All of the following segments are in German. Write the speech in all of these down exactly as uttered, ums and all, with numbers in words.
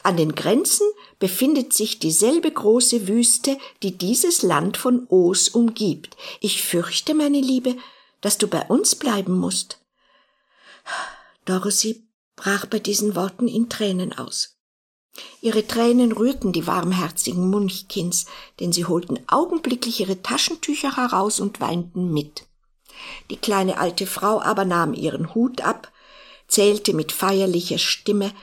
An den Grenzen befindet sich dieselbe große Wüste, die dieses Land von Oos umgibt. Ich fürchte, meine Liebe, dass du bei uns bleiben musst.« Dorothy brach bei diesen Worten in Tränen aus. Ihre Tränen rührten die warmherzigen Munchkins, denn sie holten augenblicklich ihre Taschentücher heraus und weinten mit. Die kleine alte Frau aber nahm ihren Hut ab, zählte mit feierlicher Stimme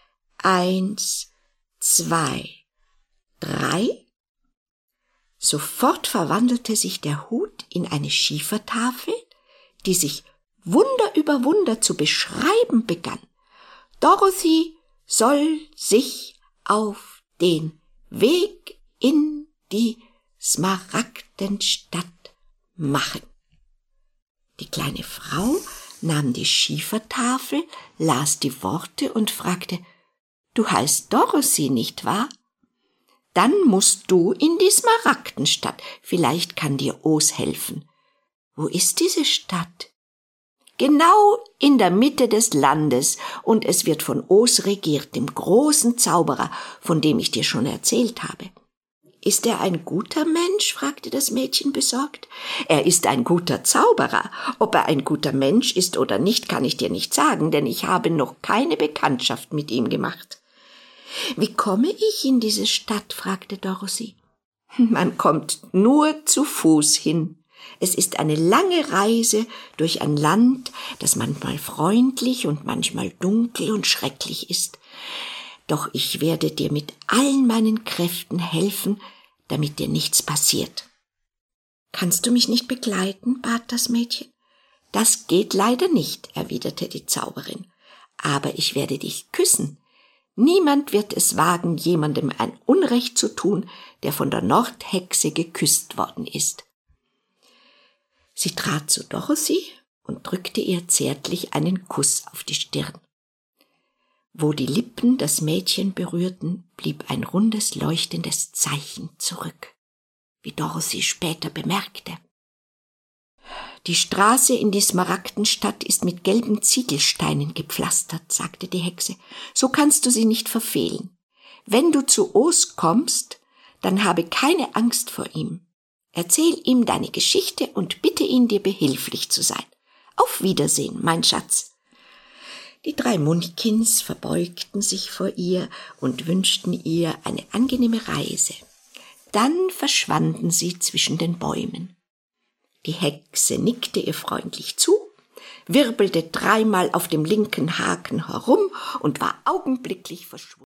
eins, zwei, drei. Sofort verwandelte sich der Hut in eine Schiefertafel, die sich Wunder über Wunder zu beschreiben begann. Dorothy soll sich auf den Weg in die Smaragdenstadt machen. Die kleine Frau nahm die Schiefertafel, las die Worte und fragte: »Du heißt Dorothy, nicht wahr? Dann musst du in die Smaragdenstadt. Vielleicht kann dir Oos helfen.« »Wo ist diese Stadt?« »Genau in der Mitte des Landes, und es wird von Oos regiert, dem großen Zauberer, von dem ich dir schon erzählt habe.« »Ist er ein guter Mensch?« fragte das Mädchen besorgt. »Er ist ein guter Zauberer. Ob er ein guter Mensch ist oder nicht, kann ich dir nicht sagen, denn ich habe noch keine Bekanntschaft mit ihm gemacht.« »Wie komme ich in diese Stadt?« fragte Dorothy. »Man kommt nur zu Fuß hin. Es ist eine lange Reise durch ein Land, das manchmal freundlich und manchmal dunkel und schrecklich ist. Doch ich werde dir mit allen meinen Kräften helfen, damit dir nichts passiert.« »Kannst du mich nicht begleiten?« bat das Mädchen. »Das geht leider nicht«, erwiderte die Zauberin. »Aber ich werde dich küssen. Niemand wird es wagen, jemandem ein Unrecht zu tun, der von der Nordhexe geküsst worden ist.« Sie trat zu Dorothy und drückte ihr zärtlich einen Kuss auf die Stirn. Wo die Lippen das Mädchen berührten, blieb ein rundes, leuchtendes Zeichen zurück, wie Dorothy später bemerkte. »Die Straße in die Smaragdenstadt ist mit gelben Ziegelsteinen gepflastert«, sagte die Hexe. »So kannst du sie nicht verfehlen. Wenn du zu Oos kommst, dann habe keine Angst vor ihm. Erzähl ihm deine Geschichte und bitte ihn, dir behilflich zu sein. Auf Wiedersehen, mein Schatz.« Die drei Munchkins verbeugten sich vor ihr und wünschten ihr eine angenehme Reise. Dann verschwanden sie zwischen den Bäumen. Die Hexe nickte ihr freundlich zu, wirbelte dreimal auf dem linken Haken herum und war augenblicklich verschwunden.